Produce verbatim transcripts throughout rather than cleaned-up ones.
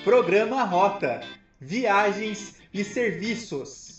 Programa Rota, Viagens e Serviços.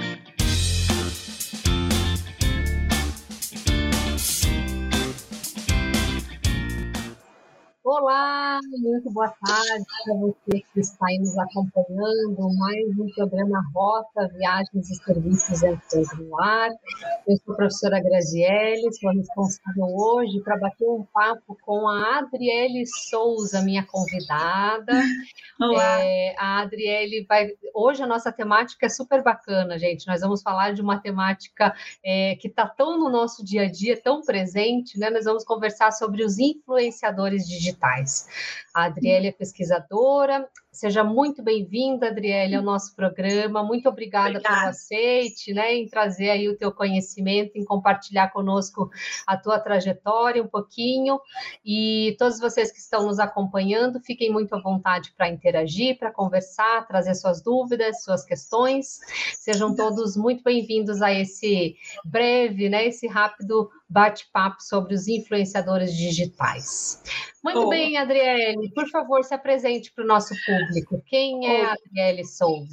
Olá, muito boa tarde para você que está aí nos acompanhando. Mais um programa Rota, Viagens e Serviços entrando no ar. Eu sou a professora Graziele, sou a responsável hoje para bater um papo com a Adriele Souza, minha convidada. Olá. É, a Adriele vai... Hoje a nossa temática é super bacana, gente. Nós vamos falar de uma temática é, que está tão no nosso dia a dia, tão presente, né? Nós vamos conversar sobre os influenciadores digitais. A Adriele é pesquisadora. Seja muito bem-vinda, Adriele, ao nosso programa. Muito obrigada, obrigada pelo aceite, né, em trazer aí o teu conhecimento, em compartilhar conosco a tua trajetória um pouquinho. E todos vocês que estão nos acompanhando, fiquem muito à vontade para interagir, para conversar, trazer suas dúvidas, suas questões. Sejam todos muito bem-vindos a esse breve, né, esse rápido bate-papo sobre os influenciadores digitais. Muito oh. bem, Adriele, por favor, se apresente para o nosso público. Quem é oh. a Adriele Souza?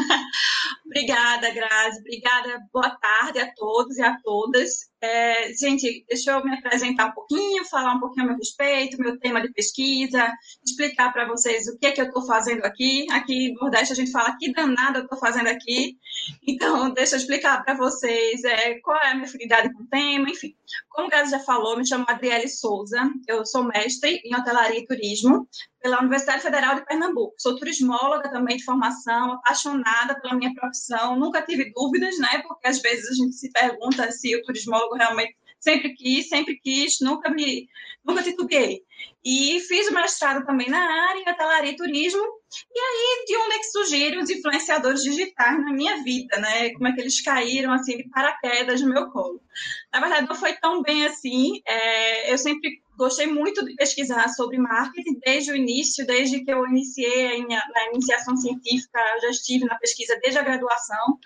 Obrigada, Grazi. Obrigada. Boa tarde a todos e a todas. É, gente, deixa eu me apresentar um pouquinho, falar um pouquinho a meu respeito, meu tema de pesquisa, explicar para vocês o que é que eu estou fazendo aqui. Aqui no Nordeste a gente fala que danada eu estou fazendo aqui. Então, deixa eu explicar para vocês é, qual é a minha afinidade com o tema, enfim. Como o Grazi já falou, me chamo Adriele Souza, eu sou mestre em hotelaria e turismo pela Universidade Federal de Pernambuco. Sou turismóloga também de formação, apaixonada pela minha profissão, nunca tive dúvidas, né? Porque às vezes a gente se pergunta se o turismólogo realmente sempre quis, sempre quis, nunca me, nunca titubeei. E fiz o mestrado também na área, em hotelaria e turismo. E aí, de onde é que surgiram os influenciadores digitais na minha vida, né? Como é que eles caíram, assim, de paraquedas no meu colo? Na verdade, não foi tão bem assim. É, eu sempre gostei muito de pesquisar sobre marketing desde o início, desde que eu iniciei na iniciação científica, eu já estive na pesquisa desde a graduação.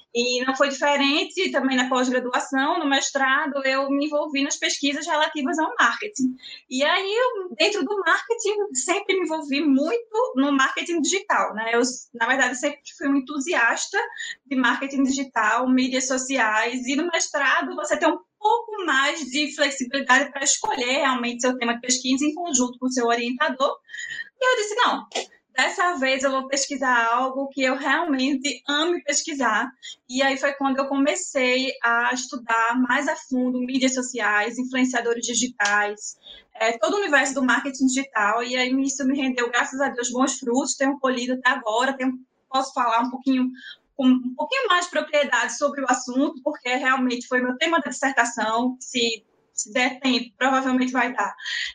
E não foi diferente também na pós-graduação, no mestrado, eu me envolvi nas pesquisas relativas ao marketing. E aí, eu, dentro do marketing, sempre me envolvi muito no marketing digital, né? Eu, na verdade, sempre fui um entusiasta de marketing digital, mídias sociais, e no mestrado você tem um pouco mais de flexibilidade para escolher realmente seu tema de pesquisa em conjunto com o seu orientador. E eu disse, não, dessa vez eu vou pesquisar algo que eu realmente amo pesquisar. E aí foi quando eu comecei a estudar mais a fundo mídias sociais, influenciadores digitais, é, todo o universo do marketing digital. E aí isso me rendeu, graças a Deus, bons frutos. Tenho colhido até agora, tenho, posso falar um pouquinho, com um pouquinho mais de propriedade sobre o assunto, porque realmente foi meu tema da dissertação. Se, se der tempo, provavelmente vai dar.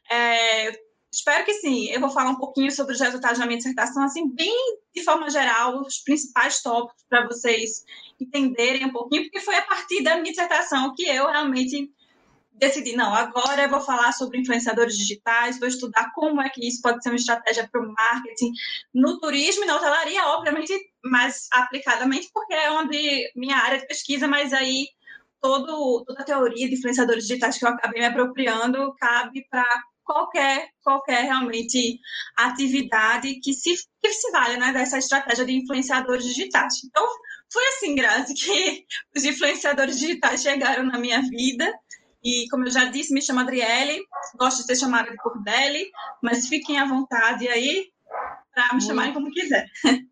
É, Espero que sim. Eu vou falar um pouquinho sobre os resultados da minha dissertação, assim, bem de forma geral, os principais tópicos para vocês entenderem um pouquinho, porque foi a partir da minha dissertação que eu realmente decidi, não, agora eu vou falar sobre influenciadores digitais, vou estudar como é que isso pode ser uma estratégia para o marketing no turismo e na hotelaria, obviamente, mais aplicadamente, porque é onde minha área de pesquisa, mas aí todo, toda a teoria de influenciadores digitais que eu acabei me apropriando cabe para qualquer, qualquer realmente atividade que se, que se vale, né, dessa estratégia de influenciadores digitais. Então, foi assim, Grazi, que os influenciadores digitais chegaram na minha vida. E, como eu já disse, me chamo Adriele, gosto de ser chamada de por Deli, mas fiquem à vontade aí para me chamarem como quiser.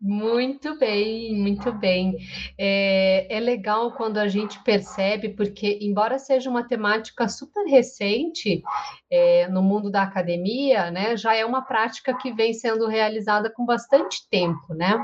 Muito bem, muito bem. É, é legal quando a gente percebe, porque, embora seja uma temática super recente é, no mundo da academia, né, já é uma prática que vem sendo realizada com bastante tempo, né?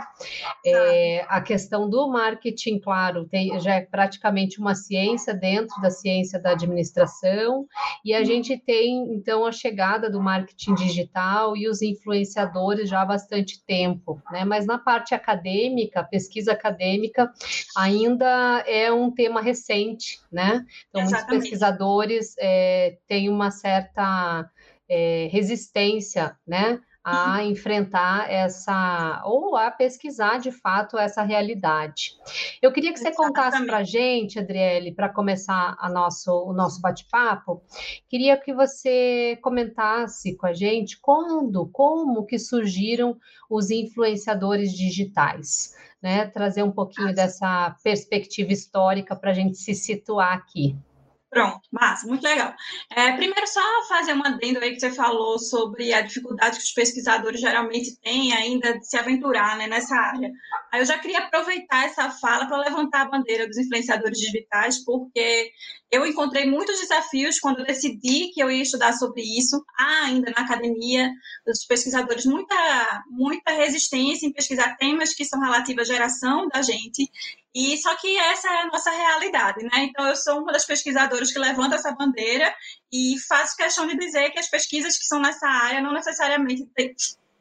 É, a questão do marketing, claro, tem, já é praticamente uma ciência dentro da ciência da administração, e a gente tem, então, a chegada do marketing digital e os influenciadores já há bastante tempo, né? Mas na parte acadêmica, pesquisa acadêmica, ainda é um tema recente, né? Então, Exatamente. Muitos pesquisadores é, têm uma certa é, resistência, né? a enfrentar essa, ou a pesquisar de fato essa realidade. Eu queria que você contasse para a gente, Adriele, para começar a nosso, o nosso bate-papo, queria que você comentasse com a gente quando, como que surgiram os influenciadores digitais, né? Trazer um pouquinho dessa perspectiva histórica para a gente se situar aqui. Pronto, massa, muito legal. É, primeiro, só fazer um adendo aí que você falou sobre a dificuldade que os pesquisadores geralmente têm ainda de se aventurar, né, nessa área. Aí eu já queria aproveitar essa fala para levantar a bandeira dos influenciadores digitais, porque eu encontrei muitos desafios quando eu decidi que eu ia estudar sobre isso, há ainda na academia, dos pesquisadores, muita, muita resistência em pesquisar temas que são relativos à geração da gente. E só que essa é a nossa realidade, né? Então, eu sou uma das pesquisadoras que levanta essa bandeira e faço questão de dizer que as pesquisas que são nessa área não necessariamente tem,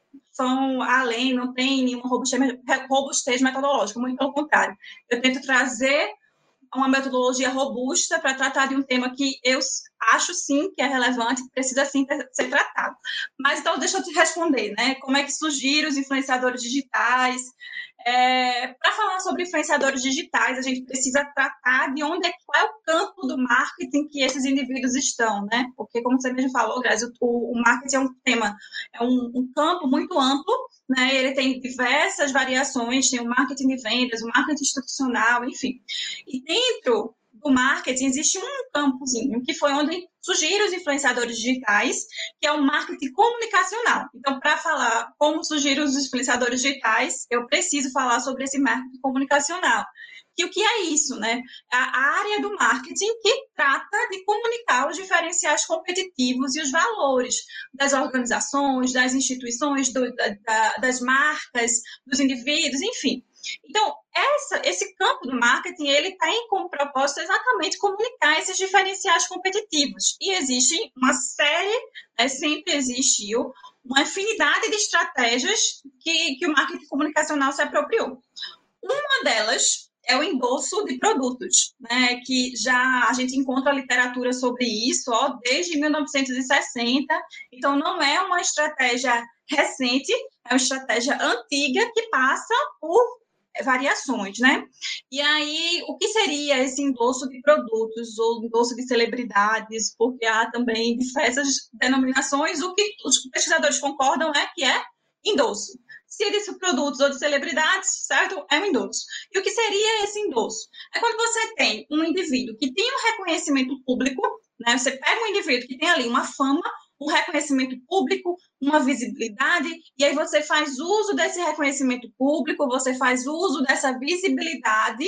são além, não tem nenhuma robustez, robustez metodológica, muito pelo contrário. Eu tento trazer uma metodologia robusta para tratar de um tema que eu acho, sim, que é relevante, precisa, sim, ter, ser tratado. Mas, então, deixa eu te responder, né? Como é que surgiram os influenciadores digitais? É, para falar sobre influenciadores digitais, a gente precisa tratar de onde é, qual é o campo do marketing que esses indivíduos estão, né? Porque, como você mesmo falou, Grazi, o, o marketing é um tema, é um, um campo muito amplo, né? Ele tem diversas variações, tem o marketing de vendas, o marketing institucional, enfim. E dentro do marketing existe um campozinho, que foi onde surgiram os influenciadores digitais, que é o marketing comunicacional. Então, para falar como surgiram os influenciadores digitais, eu preciso falar sobre esse marketing comunicacional. E o que é isso, né? A área do marketing que trata de comunicar os diferenciais competitivos e os valores das organizações, das instituições, do, da, das marcas, dos indivíduos, enfim. Então, essa, esse campo do marketing, ele tem como propósito exatamente comunicar esses diferenciais competitivos. E existe uma série, né, sempre existiu, uma infinidade de estratégias que, que o marketing comunicacional se apropriou. Uma delas é o endosso de produtos, né, que já a gente encontra literatura sobre isso ó, desde mil novecentos e sessenta, então não é uma estratégia recente, é uma estratégia antiga que passa por variações, né? E aí, o que seria esse endosso de produtos ou endosso de celebridades? Porque há também diversas denominações. O que os pesquisadores concordam é que é endosso. Se é de produtos ou de celebridades, certo? É um endosso. E o que seria esse endosso? É quando você tem um indivíduo que tem um reconhecimento público, né? Você pega um indivíduo que tem ali uma fama, um reconhecimento público, uma visibilidade, e aí você faz uso desse reconhecimento público, você faz uso dessa visibilidade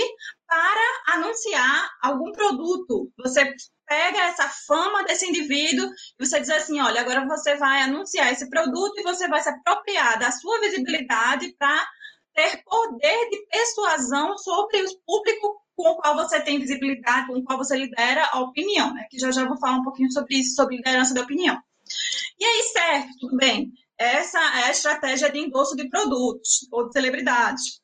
para anunciar algum produto. Você pega essa fama desse indivíduo e você diz assim, olha, agora você vai anunciar esse produto e você vai se apropriar da sua visibilidade para ter poder de persuasão sobre o público com o qual você tem visibilidade, com o qual você lidera a opinião, né? Que já já vou falar um pouquinho sobre isso, sobre liderança da opinião. E aí, certo, tudo bem. Essa é a estratégia de endosso de produtos ou de celebridades.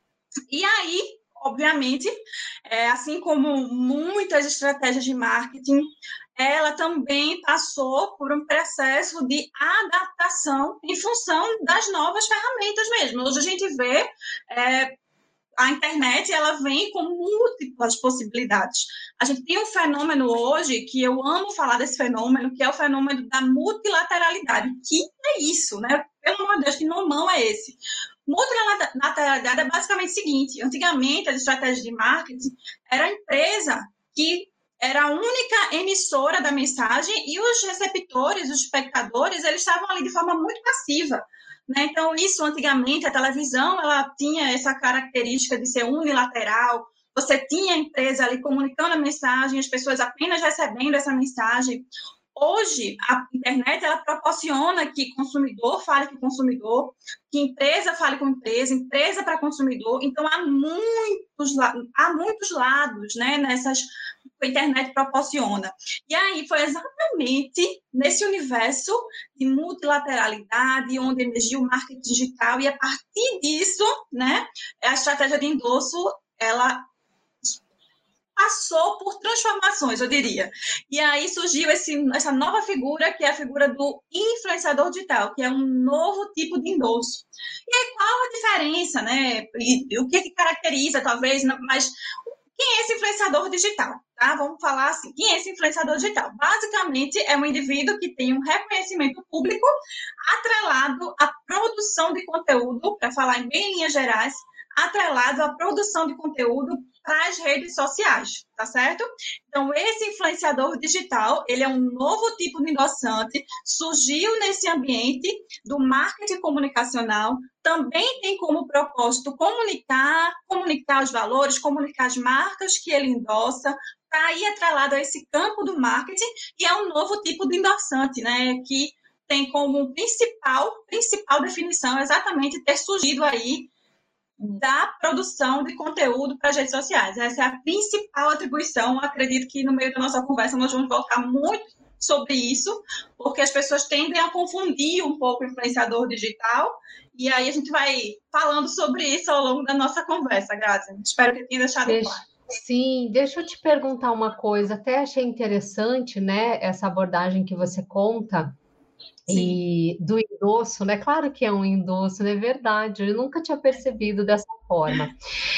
E aí, obviamente, é, assim como muitas estratégias de marketing, ela também passou por um processo de adaptação em função das novas ferramentas mesmo. Hoje a gente vê... É, a internet, ela vem com múltiplas possibilidades. A gente tem um fenômeno hoje, que eu amo falar desse fenômeno, que é o fenômeno da multilateralidade. Que é isso, né? Pelo amor de Deus, que nomão é esse? Multilateralidade é basicamente o seguinte, antigamente, as estratégias de marketing era a empresa que era a única emissora da mensagem e os receptores, os espectadores, eles estavam ali de forma muito passiva. Né? Então, isso antigamente, a televisão, ela tinha essa característica de ser unilateral, você tinha a empresa ali comunicando a mensagem, as pessoas apenas recebendo essa mensagem. Hoje, a internet, ela proporciona que consumidor fale com consumidor, que empresa fale com empresa, empresa para consumidor. Então, há muitos, há muitos lados, né, nessas que a internet proporciona. E aí foi exatamente nesse universo de multilateralidade, onde emergiu o marketing digital, e a partir disso, né, a estratégia de endosso, ela passou por transformações, eu diria. E aí surgiu esse, essa nova figura, que é a figura do influenciador digital, que é um novo tipo de endosso. E aí, qual a diferença, né? E, o que, que caracteriza, talvez, mas quem é esse influenciador digital? Tá? Vamos falar assim, quem é esse influenciador digital? Basicamente, é um indivíduo que tem um reconhecimento público atrelado à produção de conteúdo, para falar em bem linhas gerais, atrelado à produção de conteúdo para as redes sociais, tá certo? Então, esse influenciador digital, ele é um novo tipo de endossante, surgiu nesse ambiente do marketing comunicacional, também tem como propósito comunicar, comunicar os valores, comunicar as marcas que ele endossa, está aí atrelado a esse campo do marketing, e é um novo tipo de endossante, né, que tem como principal, principal definição exatamente ter surgido aí da produção de conteúdo para as redes sociais. Essa é a principal atribuição. Acredito que no meio da nossa conversa nós vamos voltar muito sobre isso, porque as pessoas tendem a confundir um pouco o influenciador digital, e aí a gente vai falando sobre isso ao longo da nossa conversa, Grazi. Espero que tenha deixado Deixa, claro. sim, deixa eu te perguntar uma coisa. Até achei interessante, né, essa abordagem que você conta. E Sim. do endosso, né? Claro que é um endosso, não é verdade? Eu nunca tinha percebido dessa forma.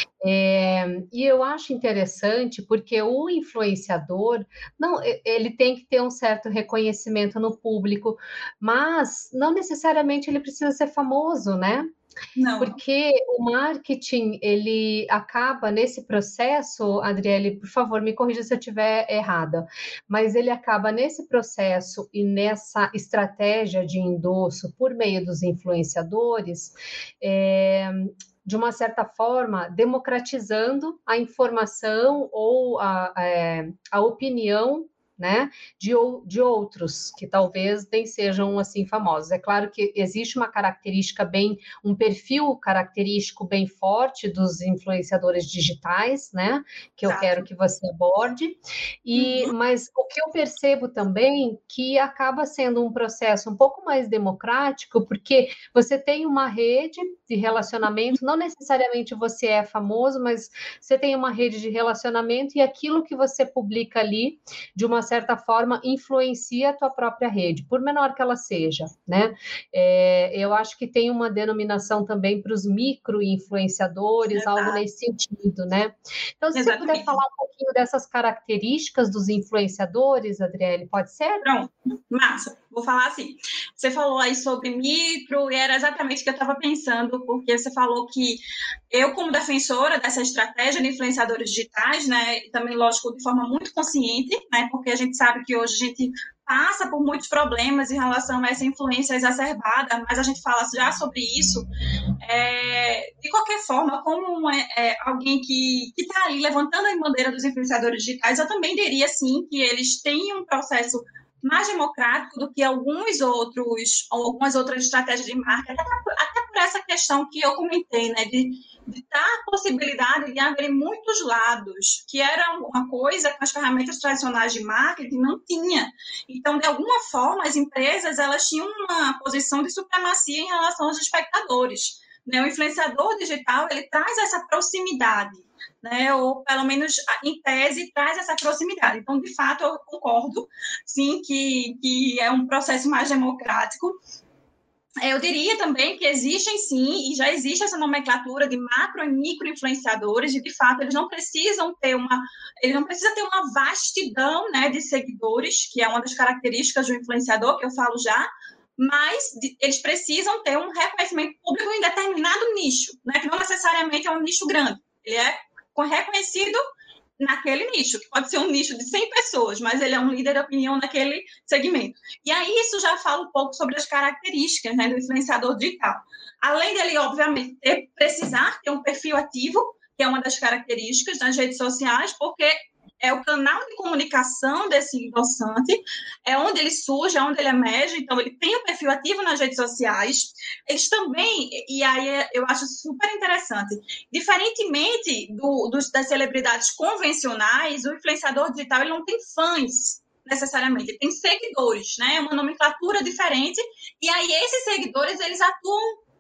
É, e eu acho interessante porque o influenciador, não, ele tem que ter um certo reconhecimento no público, mas não necessariamente ele precisa ser famoso, né? Não. Porque o marketing, ele acaba nesse processo, Adriele, por favor, me corrija se eu estiver errada, mas ele acaba nesse processo e nessa estratégia de endosso por meio dos influenciadores, é, de uma certa forma, democratizando a informação ou a, a, a opinião, né, de, de outros que talvez nem sejam assim famosos. É claro que existe uma característica bem, um perfil característico bem forte dos influenciadores digitais, né, que eu Exato. quero que você aborde, e, uhum. Mas o que eu percebo também que acaba sendo um processo um pouco mais democrático, porque você tem uma rede de relacionamento, não necessariamente você é famoso, mas você tem uma rede de relacionamento e aquilo que você publica ali, de uma certa forma, influencia a tua própria rede, por menor que ela seja, né? É, eu acho que tem uma denominação também para os micro-influenciadores, Exato. Algo nesse sentido, né? Então, se Exatamente. você puder falar um pouquinho dessas características dos influenciadores, Adriele, pode ser? Pronto, massa. Vou falar assim. Você falou aí sobre micro, e era exatamente o que eu estava pensando, porque você falou que eu, como defensora dessa estratégia de influenciadores digitais, né, e também, lógico, de forma muito consciente, né, porque a gente sabe que hoje a gente passa por muitos problemas em relação a essa influência exacerbada, mas a gente fala já sobre isso. É, de qualquer forma, como é, é, alguém que está ali levantando a bandeira dos influenciadores digitais, eu também diria, sim, que eles têm um processo mais democrático do que alguns outros, algumas outras estratégias de marketing, até, até por essa questão que eu comentei, né, de, de dar a possibilidade de haver muitos lados, que era uma coisa que as ferramentas tradicionais de marketing não tinha. Então, de alguma forma, as empresas elas tinham uma posição de supremacia em relação aos espectadores. Né? O influenciador digital ele traz essa proximidade, né? Ou pelo menos em tese traz essa proximidade. Então, de fato, eu concordo, sim, que, que é um processo mais democrático. Eu diria também que existem, sim, e já existe essa nomenclatura de macro e micro influenciadores, e de fato eles não precisam ter uma, eles não precisam ter uma vastidão, né, de seguidores, que é uma das características do influenciador, que eu falo já, mas eles precisam ter um reconhecimento público em determinado nicho, né, que não necessariamente é um nicho grande, ele é reconhecido naquele nicho, que pode ser um nicho de cem pessoas, mas ele é um líder de opinião naquele segmento. E aí isso já fala um pouco sobre as características, né, do influenciador digital. Além dele, obviamente, ter, precisar ter um perfil ativo, que é uma das características das redes sociais, porque é o canal de comunicação desse endossante, é onde ele surge, é onde ele emerge, então ele tem o perfil ativo nas redes sociais. Eles também, e aí eu acho super interessante, diferentemente do, dos, das celebridades convencionais, o influenciador digital ele não tem fãs, necessariamente, ele tem seguidores, né? É uma nomenclatura diferente, e aí esses seguidores, eles atuam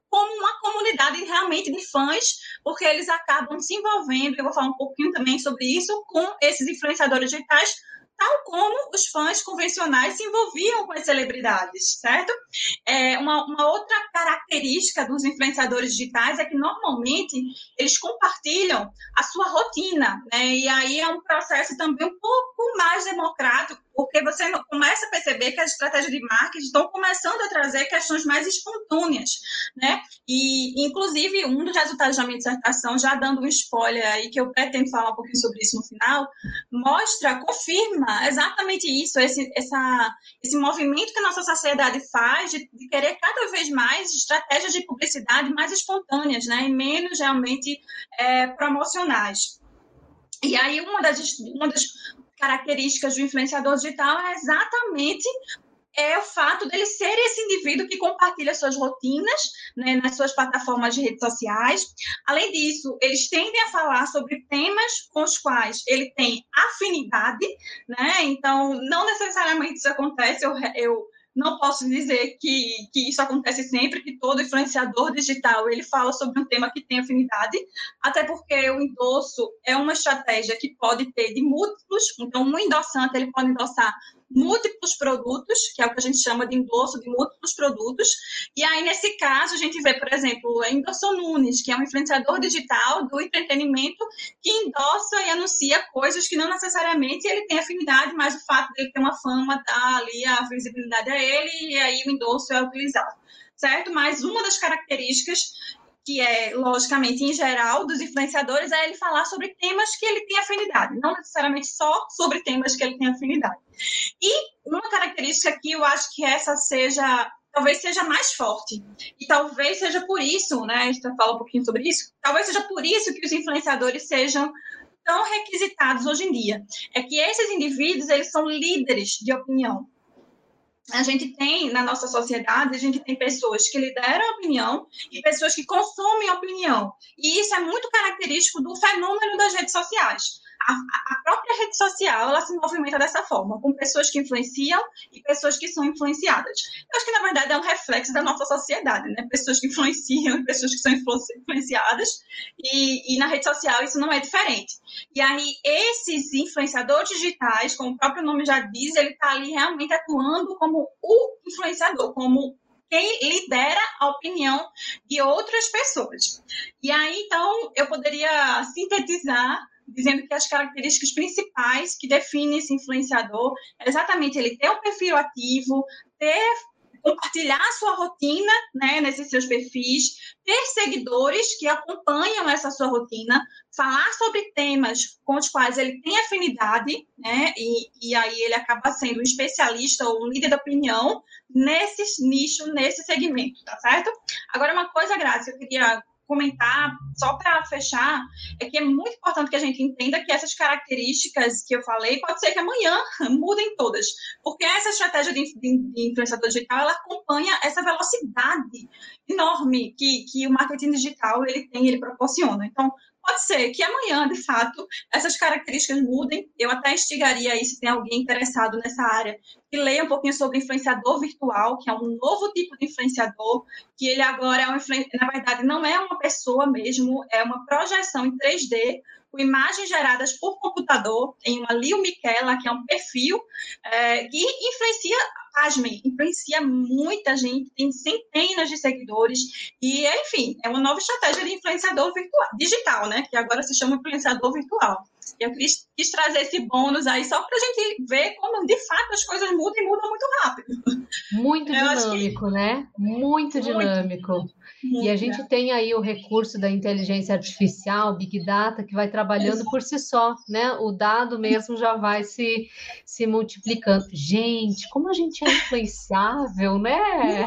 como uma comunidade realmente de fãs, porque eles acabam se envolvendo, eu vou falar um pouquinho também sobre isso, com esses influenciadores digitais, tal como os fãs convencionais se envolviam com as celebridades, certo? É, uma, uma outra característica dos influenciadores digitais é que, normalmente, eles compartilham a sua rotina, né? E aí é um processo também um pouco mais democrático, porque você começa a perceber que as estratégias de marketing estão começando a trazer questões mais espontâneas, né? E, inclusive, um dos resultados da minha dissertação, já dando um spoiler aí, que eu pretendo falar um pouquinho sobre isso no final, mostra, confirma exatamente isso, esse, essa, esse movimento que a nossa sociedade faz de, de querer cada vez mais estratégias de publicidade mais espontâneas, né? E menos realmente é, promocionais. E aí, uma das, uma das características do influenciador digital é exatamente é o fato dele ser esse indivíduo que compartilha suas rotinas, né, nas suas plataformas de redes sociais. Além disso, eles tendem a falar sobre temas com os quais ele tem afinidade, né? Então, não necessariamente isso acontece, eu, eu não posso dizer que, que isso acontece sempre, que todo influenciador digital ele fala sobre um tema que tem afinidade, até porque o endosso é uma estratégia que pode ter de múltiplos, então um endossante ele pode endossar múltiplos produtos, que é o que a gente chama de endosso de múltiplos produtos, e aí nesse caso a gente vê, por exemplo, o Whindersson Nunes, que é um influenciador digital do entretenimento que endossa e anuncia coisas que não necessariamente ele tem afinidade, mas o fato dele ter uma fama dá ali a visibilidade a ele e aí o endosso é utilizado, certo? Mas uma das características que é, logicamente, em geral, dos influenciadores, é ele falar sobre temas que ele tem afinidade, não necessariamente só sobre temas que ele tem afinidade. E uma característica que eu acho que essa seja, talvez seja mais forte, e talvez seja por isso, né, a gente vai falar um pouquinho sobre isso, talvez seja por isso que os influenciadores sejam tão requisitados hoje em dia, é que esses indivíduos, eles são líderes de opinião. A gente tem, na nossa sociedade, a gente tem pessoas que lideram a opinião e pessoas que consomem a opinião. E isso é muito característico do fenômeno das redes sociais. A, a própria rede social, ela se movimenta dessa forma, com pessoas que influenciam e pessoas que são influenciadas. Eu acho que, na verdade, é um reflexo da nossa sociedade, né? Pessoas que influenciam e pessoas que são influenciadas. E, e na rede social isso não é diferente. E aí, esses influenciadores digitais, como o próprio nome já diz, ele está ali realmente atuando como o influenciador, como quem lidera a opinião de outras pessoas. E aí, então, eu poderia sintetizar dizendo que as características principais que definem esse influenciador é exatamente ele ter um perfil ativo, ter, compartilhar a sua rotina, né, nesses seus perfis, ter seguidores que acompanham essa sua rotina, falar sobre temas com os quais ele tem afinidade, né, e, e aí ele acaba sendo um especialista ou um líder de opinião nesse nicho, nesse segmento, tá certo? Agora, uma coisa, Grazi, eu queria comentar, só para fechar, é que é muito importante que a gente entenda que essas características que eu falei, pode ser que amanhã mudem todas, porque essa estratégia de, de, de influenciador digital, ela acompanha essa velocidade enorme que, que o marketing digital ele tem, ele proporciona. Então, pode ser que amanhã, de fato, essas características mudem. Eu até instigaria aí, se tem alguém interessado nessa área, que leia um pouquinho sobre influenciador virtual, que é um novo tipo de influenciador, que ele agora, é um, na verdade, não é uma pessoa mesmo, é uma projeção em três D, com imagens geradas por computador, em uma Lil Miquela, que é um perfil, é, que influencia, pasmem, influencia muita gente, tem centenas de seguidores, e, enfim, é uma nova estratégia de influenciador virtual, digital, né, que agora se chama influenciador virtual. Eu quis, quis trazer esse bônus aí só para a gente ver como, de fato, as coisas mudam e mudam muito rápido. Muito dinâmico, que... né? Muito, muito dinâmico. Muito, e a gente tem aí o recurso da inteligência artificial, Big Data, que vai trabalhando Exato. Por si só, né? O dado mesmo já vai se, se multiplicando. Gente, como a gente é influenciável, né?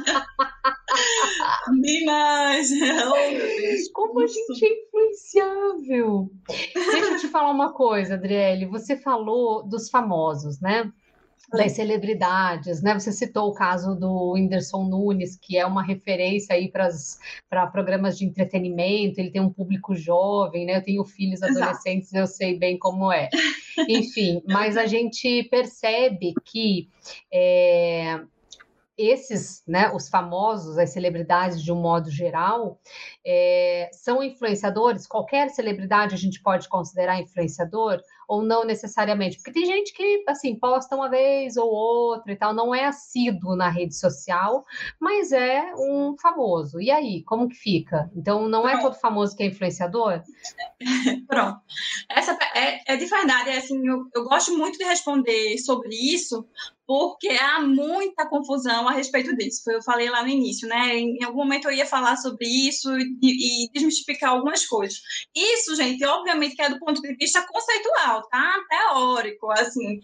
Demais! Como a gente é influenciável! Deixa eu te falar uma coisa, Adriele. Você falou dos famosos, né? Das celebridades, né? Você citou o caso do Whindersson Nunes, que é uma referência aí para programas de entretenimento, ele tem um público jovem, né? Eu tenho filhos adolescentes, Exato. Eu sei bem como é. Enfim, mas a gente percebe que é, esses, né, os famosos, as celebridades de um modo geral, é, são influenciadores? Qualquer celebridade a gente pode considerar influenciador? Ou não necessariamente? Porque tem gente que, assim, posta uma vez ou outra e tal, não é assíduo na rede social, mas é um famoso. E aí, como que fica? Então, não é todo famoso que é influenciador? Pronto. Essa é, é de verdade, é assim, eu, eu gosto muito de responder sobre isso, porque há muita confusão a respeito disso. Eu falei lá no início, né? Em algum momento eu ia falar sobre isso e, e desmistificar algumas coisas. Isso, gente, obviamente que é do ponto de vista conceitual, tá? Teórico, assim.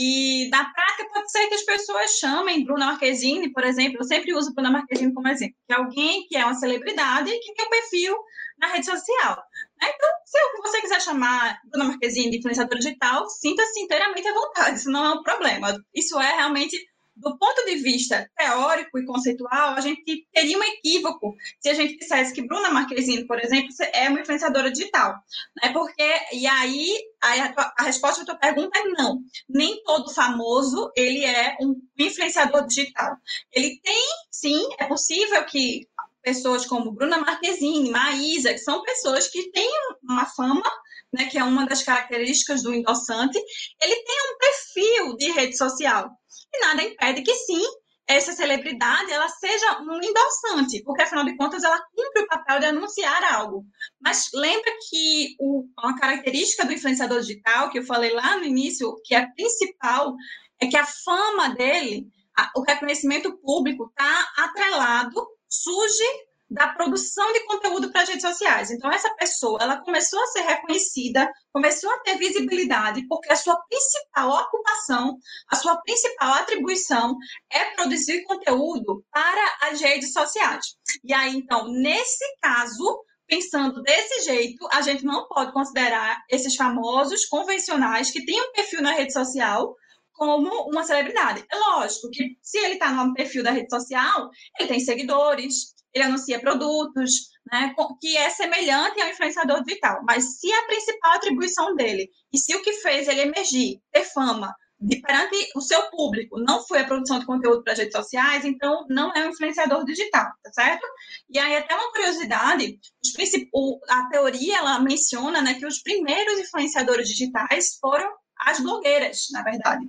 E na prática pode ser que as pessoas chamem Bruna Marquezine, por exemplo, eu sempre uso Bruna Marquezine como exemplo, que é alguém que é uma celebridade e que tem um perfil na rede social. Então, se você quiser chamar Bruna Marquezine de influenciadora digital, sinta-se inteiramente à vontade, isso não é um problema. Isso é realmente, do ponto de vista teórico e conceitual, a gente teria um equívoco se a gente dissesse que Bruna Marquezine, por exemplo, é uma influenciadora digital. Né? Porque, e aí, a, a resposta à tua pergunta é não. Nem todo famoso, ele é um influenciador digital. Ele tem, sim, é possível que pessoas como Bruna Marquezine, Maísa, que são pessoas que têm uma fama, né, que é uma das características do endossante, ele tem um perfil de rede social. E nada impede que, sim, essa celebridade ela seja um endossante, porque, afinal de contas, ela cumpre o papel de anunciar algo. Mas lembra que o, uma característica do influenciador digital, que eu falei lá no início, que é a principal, é que a fama dele, a, o reconhecimento público está atrelado, surge da produção de conteúdo para as redes sociais. Então, essa pessoa, ela começou a ser reconhecida, começou a ter visibilidade, porque a sua principal ocupação, a sua principal atribuição é produzir conteúdo para as redes sociais. E aí, então, nesse caso, pensando desse jeito, a gente não pode considerar esses famosos convencionais que têm um perfil na rede social como uma celebridade. É lógico que se ele está no perfil da rede social, ele tem seguidores, ele anuncia produtos, né, que é semelhante ao influenciador digital. Mas se a principal atribuição dele, e se o que fez ele emergir, ter fama, de, perante o seu público, não foi a produção de conteúdo para as redes sociais, então não é um influenciador digital, tá certo? E aí, até uma curiosidade, os, a teoria, ela menciona, né, que os primeiros influenciadores digitais foram as blogueiras, na verdade.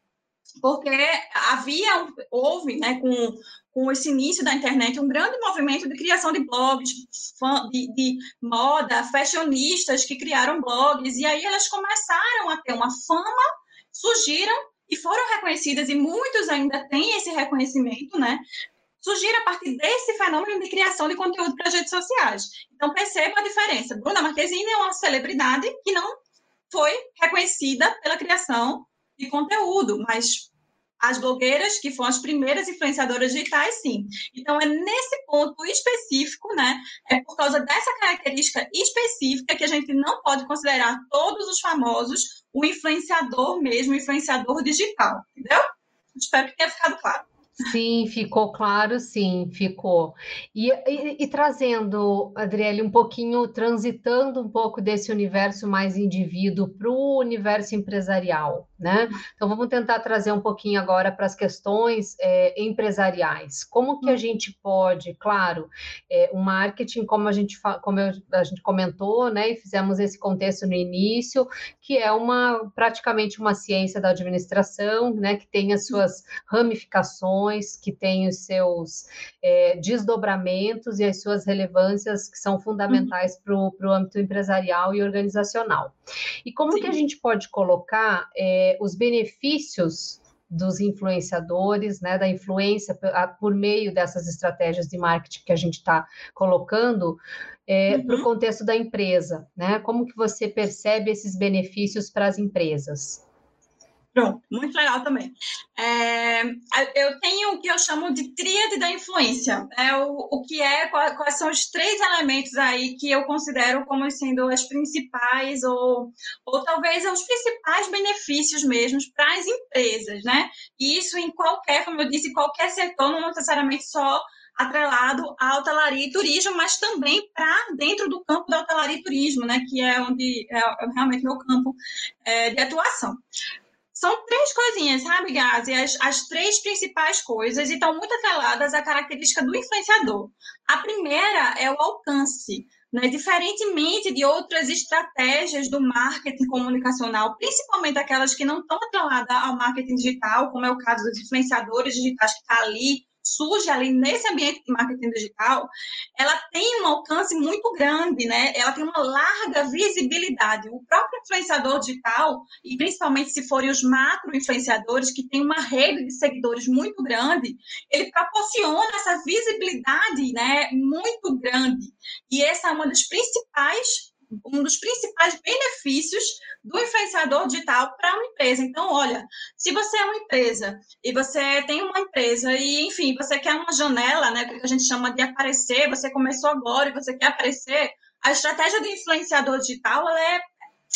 Porque havia, houve, né, com, com esse início da internet, um grande movimento de criação de blogs, de, de moda, fashionistas que criaram blogs, e aí elas começaram a ter uma fama, surgiram e foram reconhecidas, e muitos ainda têm esse reconhecimento, né? Surgiram a partir desse fenômeno de criação de conteúdo para as redes sociais. Então, perceba a diferença. Bruna Marquezine é uma celebridade que não foi reconhecida pela criação de conteúdo, mas as blogueiras, que foram as primeiras influenciadoras digitais, sim. Então, é nesse ponto específico, né? É por causa dessa característica específica que a gente não pode considerar todos os famosos o influenciador mesmo, o influenciador digital, entendeu? Espero que tenha ficado claro. Sim, ficou claro, sim, ficou. E, e, e trazendo, Adriele, um pouquinho, transitando um pouco desse universo mais indivíduo para o universo empresarial, né? Então, vamos tentar trazer um pouquinho agora para as questões é, empresariais. Como que a gente pode, claro, é, o marketing, como a gente, como eu, a gente comentou, né, e fizemos esse contexto no início, que é uma praticamente uma ciência da administração, né, que tem as suas ramificações, que têm os seus é, desdobramentos e as suas relevâncias que são fundamentais para o âmbito empresarial e organizacional. E como Sim. que a gente pode colocar é, os benefícios dos influenciadores, né, da influência por meio dessas estratégias de marketing que a gente está colocando é, uhum. para o contexto da empresa, né? Como que você percebe esses benefícios para as empresas? Pronto, muito legal também. É, eu tenho o que eu chamo de tríade da influência. É o, o que é, quais são os três elementos aí que eu considero como sendo as principais ou, ou talvez os principais benefícios mesmo para as empresas, né? E isso em qualquer, como eu disse, qualquer setor, não necessariamente só atrelado à hotelaria e turismo, mas também para dentro do campo da hotelaria e turismo, né? Que é onde é realmente meu campo é, de atuação. São três coisinhas, sabe, Gazi? As, as três principais coisas e estão muito atreladas à característica do influenciador. A primeira é o alcance, né? Diferentemente de outras estratégias do marketing comunicacional, principalmente aquelas que não estão atreladas ao marketing digital, como é o caso dos influenciadores digitais que está ali, surge ali nesse ambiente de marketing digital, ela tem um alcance muito grande, né? Ela tem uma larga visibilidade. O próprio influenciador digital, e principalmente se forem os macro-influenciadores, que tem uma rede de seguidores muito grande, ele proporciona essa visibilidade, né, muito grande. E essa é uma das principais um dos principais benefícios do influenciador digital para uma empresa. Então, olha, se você é uma empresa e você tem uma empresa e, enfim, você quer uma janela, né, que a gente chama de aparecer, você começou agora e você quer aparecer, a estratégia do influenciador digital, ela é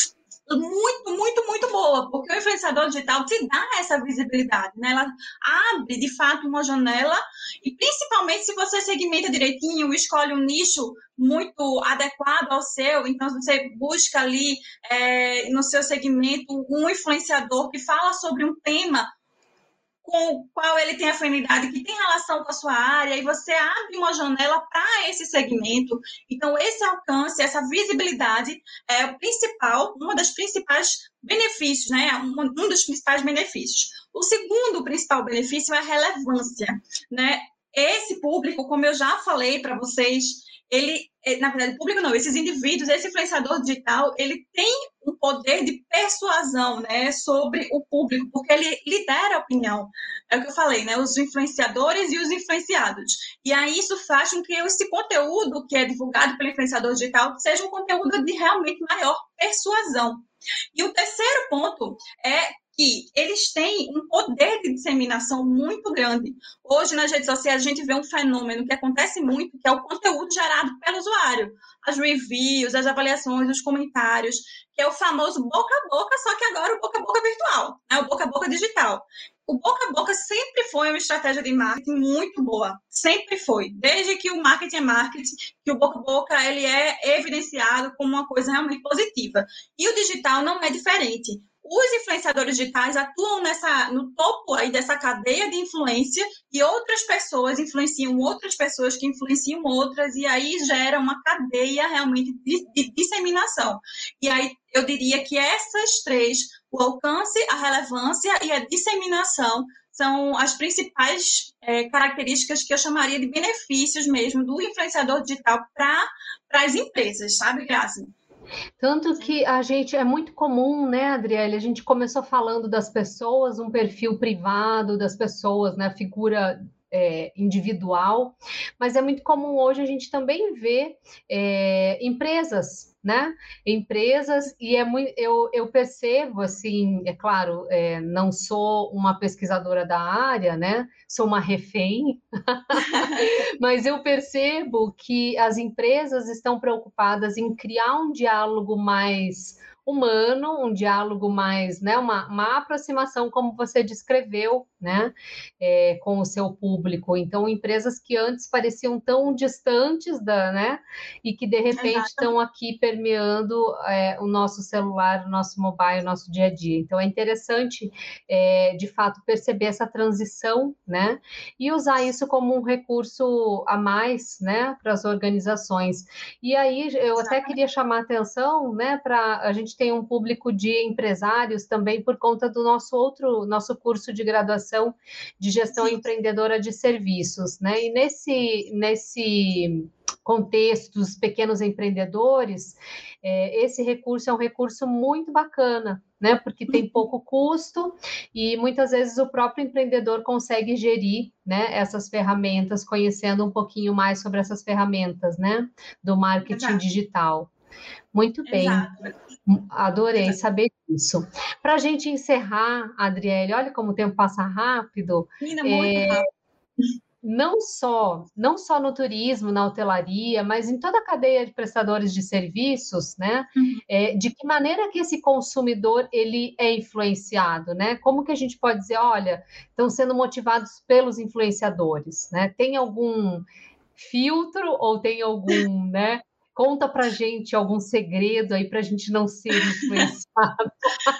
muito, muito, muito boa, porque o influenciador digital te dá essa visibilidade, né? Ela abre, de fato, uma janela e, principalmente, se você segmenta direitinho, escolhe um nicho muito adequado ao seu, então você busca ali é, no seu segmento um influenciador que fala sobre um tema com o qual ele tem afinidade, que tem relação com a sua área, e você abre uma janela para esse segmento. Então, esse alcance, essa visibilidade é o principal, uma das principais benefícios, né? Um, um dos principais benefícios. O segundo principal benefício é a relevância, né? Esse público, como eu já falei para vocês, ele, na verdade, público não, esses indivíduos, esse influenciador digital, ele tem um poder de persuasão, né, sobre o público, porque ele lidera a opinião. É o que eu falei, né, os influenciadores e os influenciados. E aí isso faz com que esse conteúdo que é divulgado pelo influenciador digital seja um conteúdo de realmente maior persuasão. E o terceiro ponto é que eles têm um poder de disseminação muito grande. Hoje, nas redes sociais, a gente vê um fenômeno que acontece muito, que é o conteúdo gerado pelo usuário. As reviews, as avaliações, os comentários, que é o famoso boca a boca, só que agora o boca a boca virtual, né? O boca a boca digital. O boca a boca sempre foi uma estratégia de marketing muito boa, sempre foi. Desde que o marketing é marketing, que o boca a boca ele é evidenciado como uma coisa realmente positiva. E o digital não é diferente. Os influenciadores digitais atuam nessa, no topo aí dessa cadeia de influência e outras pessoas influenciam outras pessoas que influenciam outras e aí gera uma cadeia realmente de, de disseminação. E aí eu diria que essas três, o alcance, a relevância e a disseminação, são as principais é, características que eu chamaria de benefícios mesmo do influenciador digital para as empresas, sabe, Grazi? Tanto que a gente, é muito comum, né, Adriele, a gente começou falando das pessoas, um perfil privado das pessoas, né, figura é, individual, mas é muito comum hoje a gente também ver é, empresas, né, empresas, e é muito, eu, eu percebo, assim, é claro, é, não sou uma pesquisadora da área, né, sou uma refém, mas eu percebo que as empresas estão preocupadas em criar um diálogo mais humano, um diálogo mais, né, uma, uma aproximação, como você descreveu, né, é, com o seu público. Então, empresas que antes pareciam tão distantes da, né, e que de repente Exato. Estão aqui permeando é, o nosso celular, o nosso mobile, o nosso dia a dia. Então, é interessante, é, de fato, perceber essa transição, né, e usar isso como um recurso a mais, né, para as organizações. E aí, eu até queria chamar a atenção, né, para a gente tem um público de empresários também por conta do nosso outro, nosso curso de graduação de gestão Sim. empreendedora de serviços, né? E nesse, nesse contexto dos pequenos empreendedores, é, esse recurso é um recurso muito bacana, né? Porque tem pouco custo e muitas vezes o próprio empreendedor consegue gerir, né, essas ferramentas, conhecendo um pouquinho mais sobre essas ferramentas, né, do marketing Exato. Digital. Muito bem, Exato. Adorei Exato. Saber disso. Para a gente encerrar, Adriele, olha como o tempo passa rápido. Menina, muito é, rápido. Não só, não só no turismo, na hotelaria, mas em toda a cadeia de prestadores de serviços, né? Uhum. É, de que maneira que esse consumidor ele é influenciado, né? Como que a gente pode dizer, olha, estão sendo motivados pelos influenciadores, né? Tem algum filtro ou tem algum, né? Conta pra gente algum segredo aí pra gente não ser influenciado.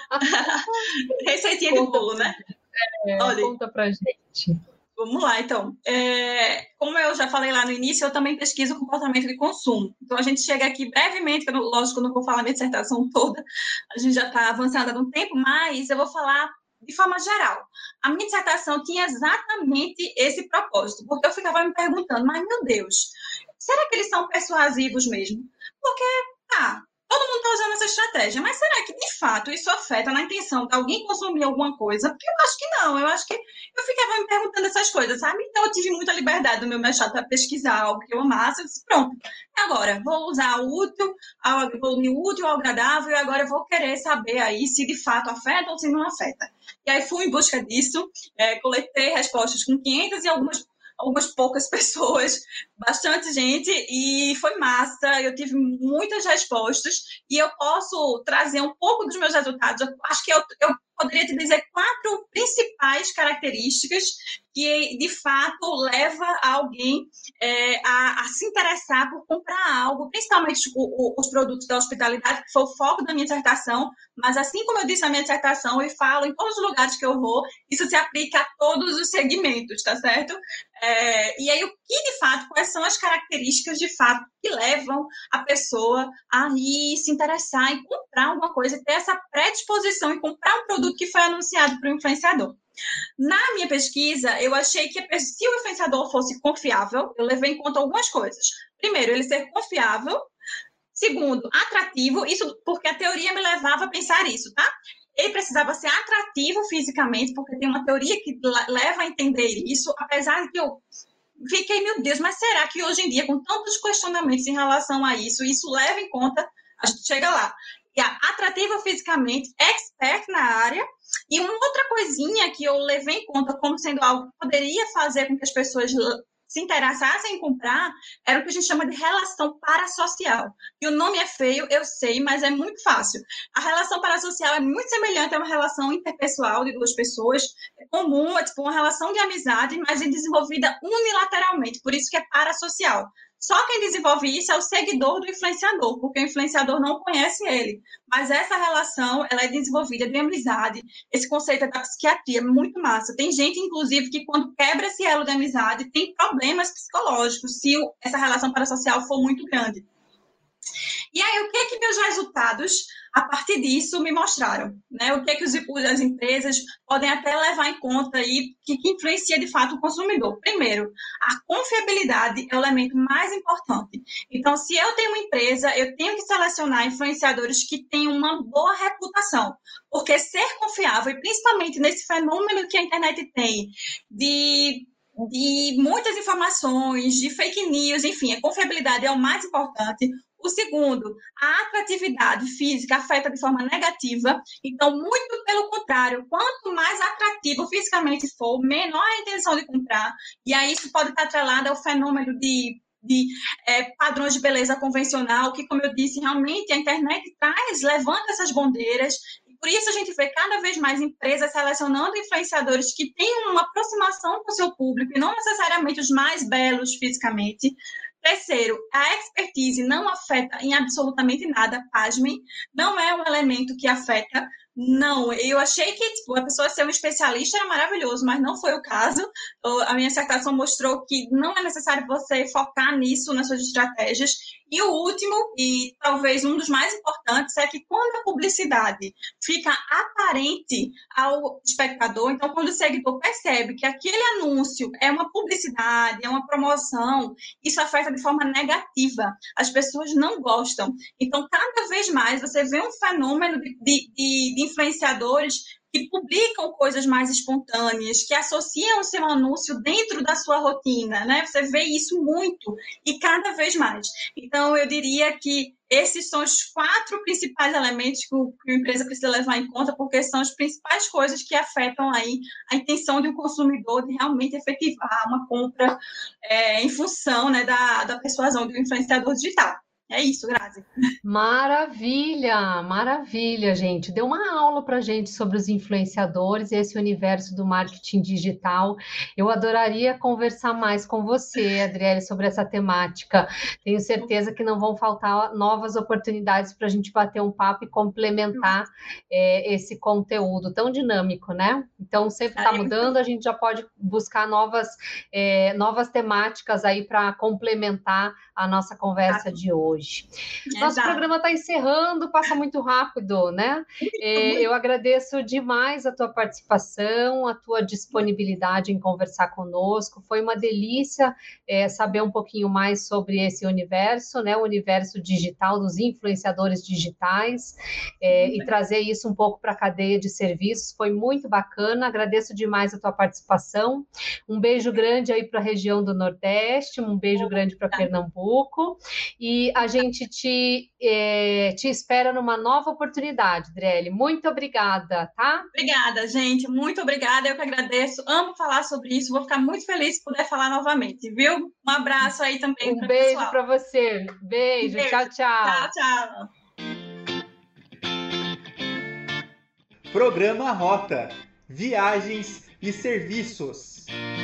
Receitinha de bolo, né? É, Olha, conta pra gente. Vamos lá, então. É, como eu já falei lá no início, eu também pesquiso comportamento de consumo. Então, a gente chega aqui brevemente, que eu, lógico, eu não vou falar a minha dissertação toda, a gente já está avançando há um tempo, mas eu vou falar de forma geral. A minha dissertação tinha exatamente esse propósito, porque eu ficava me perguntando, mas, meu Deus, será que eles são persuasivos mesmo? Porque, tá, todo mundo está usando essa estratégia, mas será que, de fato, isso afeta na intenção de alguém consumir alguma coisa? Porque eu acho que não, eu acho que eu ficava me perguntando essas coisas, sabe? Então, eu tive muita liberdade no meu mestrado para pesquisar algo que eu amasse. Eu disse, pronto, agora vou usar o útil, vou unir o útil ao agradável, e agora eu vou querer saber aí se, de fato, afeta ou se não afeta. E aí, fui em busca disso, é, coletei respostas com quinhentas e algumas algumas poucas pessoas, bastante gente, e foi massa, eu tive muitas respostas, e eu posso trazer um pouco dos meus resultados. Eu acho que eu, eu poderia te dizer quatro principais características que, de fato, leva alguém é, a, a se interessar por comprar algo, principalmente o, o, os produtos da hospitalidade, que foi o foco da minha dissertação, mas assim como eu disse na minha dissertação, e falo em todos os lugares que eu vou, isso se aplica a todos os segmentos, tá certo? É, e aí, o que, de fato, quais são as características, de fato, que levam a pessoa a ir se interessar em comprar alguma coisa e ter essa predisposição em comprar um produto que foi anunciado por um influenciador. Na minha pesquisa, eu achei que se o influenciador fosse confiável, eu levei em conta algumas coisas. Primeiro, ele ser confiável. Segundo, atrativo. Isso porque a teoria me levava a pensar isso, tá? Ele precisava ser atrativo fisicamente, porque tem uma teoria que leva a entender isso, apesar de que eu fiquei, meu Deus, mas será que hoje em dia, com tantos questionamentos em relação a isso, isso leva em conta, a gente chega lá. E a atrativa fisicamente, expert na área, e uma outra coisinha que eu levei em conta como sendo algo que poderia fazer com que as pessoas se interessassem em comprar, era o que a gente chama de relação parasocial. E o nome é feio, eu sei, mas é muito fácil. A relação parasocial é muito semelhante a uma relação interpessoal de duas pessoas. É comum, é tipo uma relação de amizade, mas é desenvolvida unilateralmente, por isso que é parasocial. Só quem desenvolve isso é o seguidor do influenciador, porque o influenciador não conhece ele. Mas essa relação, ela é desenvolvida de amizade. Esse conceito é da psiquiatria, muito massa. Tem gente, inclusive, que quando quebra esse elo de amizade, tem problemas psicológicos, se essa relação parasocial for muito grande. E aí, o que é que meus resultados, a partir disso, me mostraram? Né? O que é que os, as empresas podem até levar em conta aí, que, que influencia, de fato, o consumidor? Primeiro, a confiabilidade é o elemento mais importante. Então, se eu tenho uma empresa, eu tenho que selecionar influenciadores que tenham uma boa reputação, porque ser confiável, e principalmente nesse fenômeno que a internet tem, de... de muitas informações, de fake news, enfim, a confiabilidade é o mais importante. O segundo, a atratividade física afeta de forma negativa. Então, muito pelo contrário, quanto mais atrativo fisicamente for, menor a intenção de comprar. E aí isso pode estar atrelado ao fenômeno de, de é, padrões de beleza convencional, que, como eu disse, realmente a internet traz, levanta essas bandeiras. Por isso, a gente vê cada vez mais empresas selecionando influenciadores que têm uma aproximação com o seu público, e não necessariamente os mais belos fisicamente. Terceiro, a expertise não afeta em absolutamente nada, pasmem, não é um elemento que afeta. Não, eu achei que tipo, a pessoa ser um especialista era maravilhoso, mas não foi o caso. A minha dissertação mostrou que não é necessário você focar nisso nas suas estratégias. E o último, e talvez um dos mais importantes, é que quando a publicidade fica aparente ao espectador, então quando o seguidor percebe que aquele anúncio é uma publicidade, é uma promoção, isso afeta de forma negativa. As pessoas não gostam. Então, cada vez mais você vê um fenômeno de, de, de influenciadores que publicam coisas mais espontâneas, que associam o seu anúncio dentro da sua rotina, né? Você vê isso muito e cada vez mais. Então, eu diria que esses são os quatro principais elementos que a empresa precisa levar em conta, porque são as principais coisas que afetam aí a intenção de um consumidor de realmente efetivar uma compra é, em função, né, da, da persuasão do influenciador digital. É isso, Grazi. Maravilha, maravilha, gente. Deu uma aula para gente sobre os influenciadores e esse universo do marketing digital. Eu adoraria conversar mais com você, Adriele, sobre essa temática. Tenho certeza que não vão faltar novas oportunidades para a gente bater um papo e complementar é, esse conteúdo tão dinâmico, né? Então, sempre está mudando, a gente já pode buscar novas, é, novas temáticas aí para complementar a nossa conversa de hoje. Nosso Exato. programa está encerrando, passa muito rápido, né? É, eu agradeço demais a tua participação, a tua disponibilidade em conversar conosco. Foi uma delícia é, saber um pouquinho mais sobre esse universo, né? O universo digital, dos influenciadores digitais, é, e trazer isso um pouco para a cadeia de serviços. Foi muito bacana, agradeço demais a tua participação. Um beijo grande aí para a região do Nordeste, um beijo grande para Pernambuco, e a gente te, é, te espera numa nova oportunidade, Adriele. Muito obrigada, tá? Obrigada, gente. Muito obrigada. Eu que agradeço. Amo falar sobre isso. Vou ficar muito feliz se puder falar novamente, viu? Um abraço aí também para o pessoal. Um beijo para você. Beijo. beijo. Tchau, tchau. Tchau, tchau. Programa Rota, Viagens e Serviços.